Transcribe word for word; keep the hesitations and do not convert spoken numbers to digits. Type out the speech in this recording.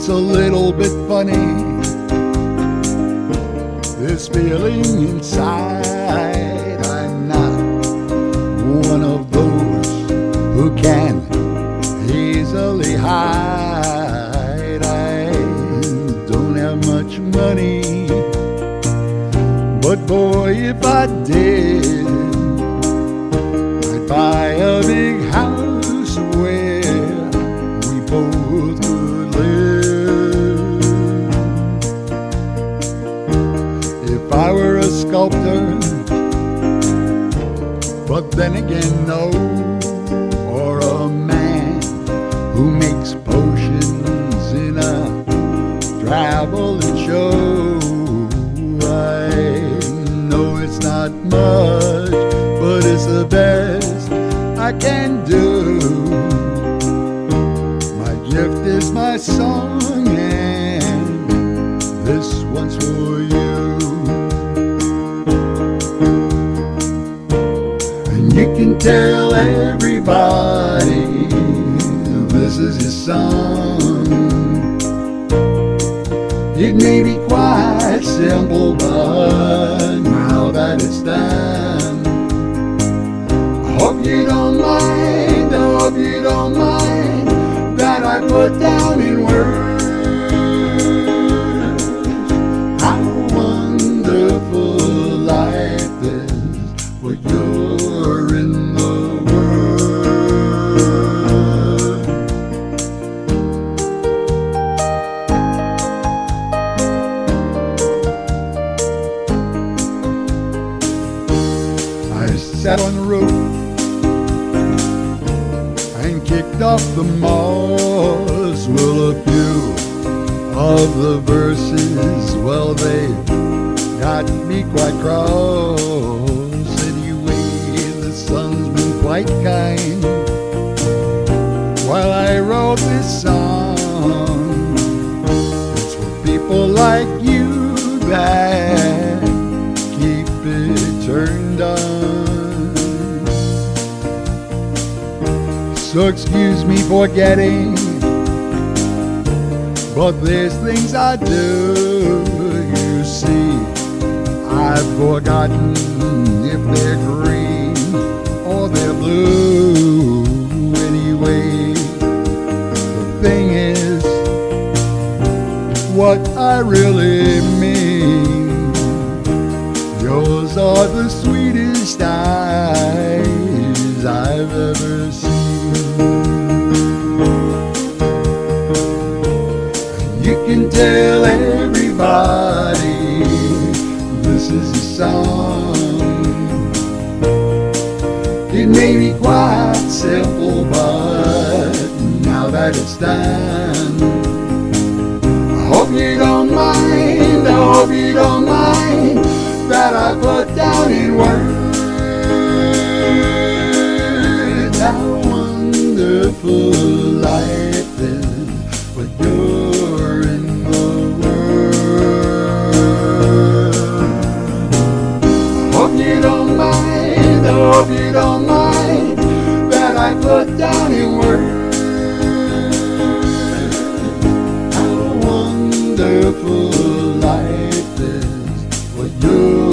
It's a little bit funny, this feeling inside. I'm not one of those who can easily hide. I don't have much money, but boy, if I did, I'd buy a big house where we both could live. If I were a sculptor, but then again, no, or a man who makes potions in a traveling show. I know it's not much, but it's the best I can do. My gift is my song, and this one's for you. And you can tell everybody this is your song. It may be quite simple, but now that it's done, I hope you don't mind, I hope you don't mind that I put down in words how wonderful life is when you're in the world. I sat on the roof and kicked off the moss. Well, a few of the verses, well, they got me quite cross. Anyway, the sun's been quite kind while I wrote this song. It's for people like you that keep it turned on. So excuse me for getting, but there's things I do. You see, I've forgotten if they're green or they're blue. Anyway, the thing is, what I really mean, yours are the sweetest eyes I've ever seen. You can tell everybody this is a song. It may be quite simple, but now that it's done, I hope you don't mind, I hope you don't mind that I put down in words how wonderful life is when you're in the world. I hope you don't mind, I hope you don't mind that I put down in words how wonderful life is when you're